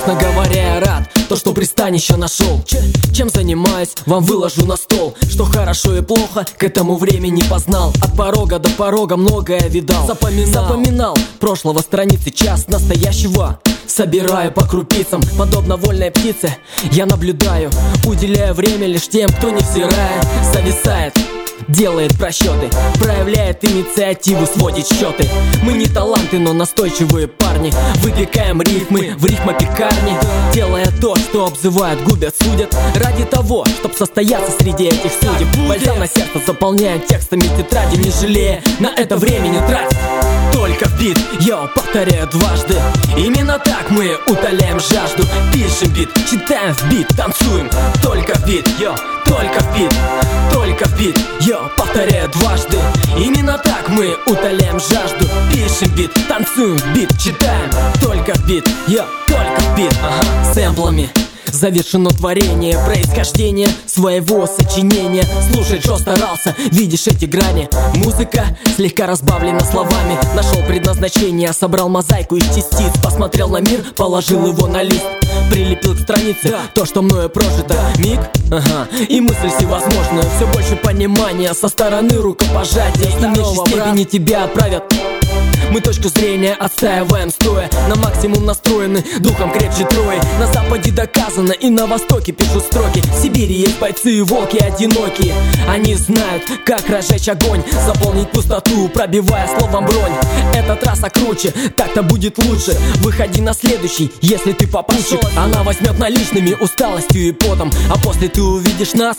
Честно говоря, я рад, то, что пристанище нашел. Чем занимаюсь, вам выложу на стол. Что хорошо и плохо, к этому времени познал. От порога до порога многое видал. Запоминал прошлого страницы, час настоящего собираю по крупицам. Подобно вольной птице я наблюдаю, уделяя время лишь тем, кто невзирая зависает, делает просчеты, проявляет инициативу, сводит счеты. Мы не таланты, но настойчивые парни. Выпекаем рифмы в рифмопекарне, делая то, что обзывают, губят, судят. Ради того, чтоб состояться среди этих судеб. Бальзам на сердце заполняем текстами тетради, не жалея на это времени тратить. Только в бит, йоу, повторяю дважды. Именно так мы утоляем жажду. Пишем бит, читаем в бит, танцуем. Только в бит, йоу, только в бит, только в бит, йоу, повторяю дважды. Именно так мы утоляем жажду. Пишем бит, танцуем в бит, читаем. Только в бит, йоу, только в бит. Сэмплами завершено творение, происхождение своего сочинения. Слушай, что старался, видишь эти грани. Музыка слегка разбавлена словами. Нашел предназначение, собрал мозаику из частиц. Посмотрел на мир, положил его на лист. Прилепил к странице то, что мною прожито. Миг, и мысль всевозможную. Все больше понимания, со стороны рукопожатия. И в меньшей степени тебя отправят. Мы точку зрения отстаиваем стоя, на максимум настроены, духом крепче трое. На западе доказано и на востоке пишут строки. В Сибири есть бойцы и волки одинокие. Они знают, как разжечь огонь, заполнить пустоту, пробивая словом бронь. Эта трасса круче, так-то будет лучше. Выходи на следующий, если ты попутчик. Она возьмет наличными, усталостью и потом. А после ты увидишь нас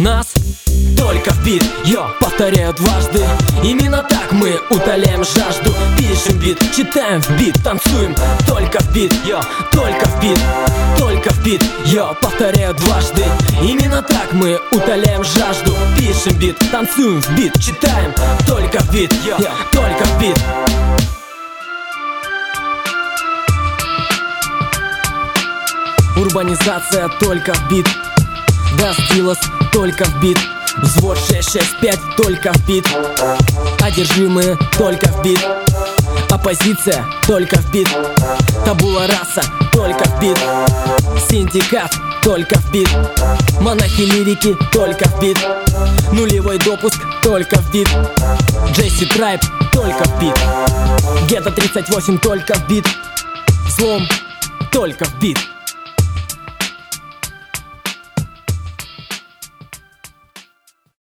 только в бит, йо, повторяю дважды. Именно так мы утоляем жажду. Пишем бит, читаем в бит, танцуем. Только в бит, йо, только в бит, только в бит, йо, повторяю дважды. Именно так мы утоляем жажду. Пишем бит, танцуем в бит, читаем. Только в бит, йо, только в бит. Урбанизация только в бит. Дастилос только в бит. Взвод 665 только в бит. Одержимые только в бит. Оппозиция только в бит. Табула раса только в бит. Синдикат только в бит. Монахи лирики только в бит. Нулевой допуск только в бит. Джесси Трайб только в бит. Гетто 38 только в бит. Слом только в бит.